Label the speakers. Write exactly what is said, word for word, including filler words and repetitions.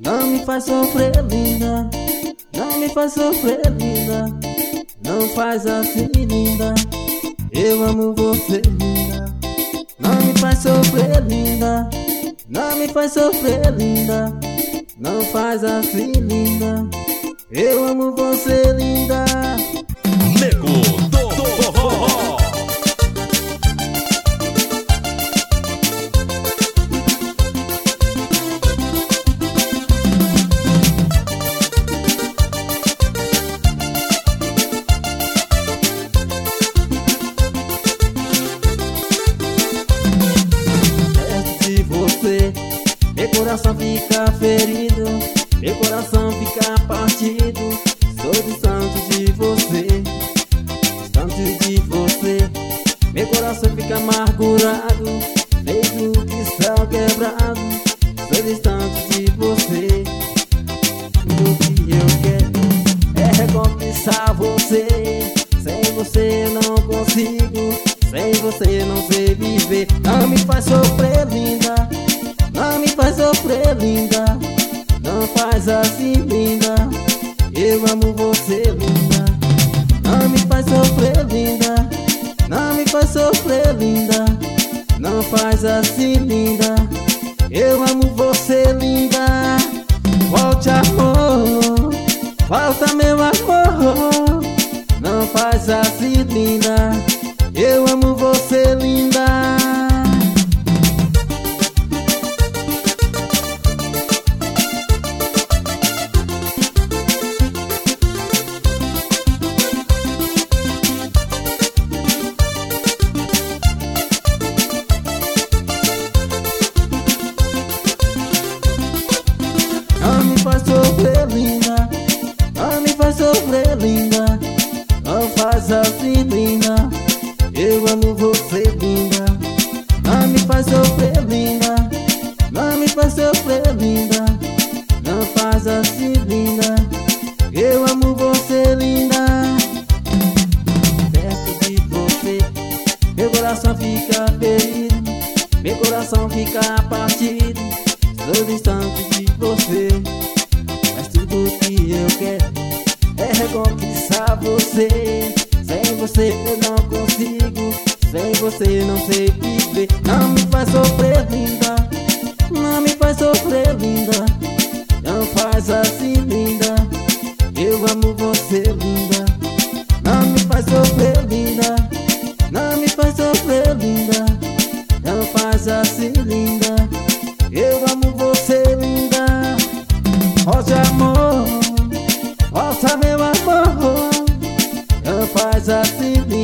Speaker 1: Não me faz sofrer, linda. Não me faz sofrer, linda. Não faz assim, linda. Eu amo você, linda. Não me faz sofrer, linda. Não me faz sofrer, linda. Não faz assim, linda. Eu amo você, linda.
Speaker 2: Nego do Forró.
Speaker 1: Meu coração fica ferido, meu coração fica partido. Sou distante de você, distante de você. Meu coração fica amargurado, feito cristal quebrado. Sou distante de você. O que eu quero é recompensar você. Sem você não consigo, sem você não sei viver. Não me faz sofrer, linda. Não me faz sofrer, linda. Não faz assim, linda. Eu amo você, linda. Não me faz sofrer, linda. Não me faz sofrer, linda. Não faz assim, linda. Eu amo você, linda. Volte, amor. Volta, meu amor. Não faz assim, linda. Eu amo você, linda. Não me faz sofrer, linda. Não me faz sofrer, linda. Não faz assim, linda. Eu amo você, linda. Não me faz sofrer, linda. Não me faz sofrer, linda. Não faz assim, linda. Eu amo você, linda. Perto de você, meu coração fica ferido, meu coração fica partido. Estou distante de você, mas tudo que eu quero é reconquistar você. Sem você eu não consigo, sem você não sei viver. Não me faz sofrer, linda. Não me faz sofrer, linda. Não faz assim, linda. Eu amo você, linda. Não me faz sofrer, linda. Não me faz sofrer, linda. Não faz assim, linda. Eu amo você, linda. Volte, amor. Volta, meu amor. Não faz assim, linda.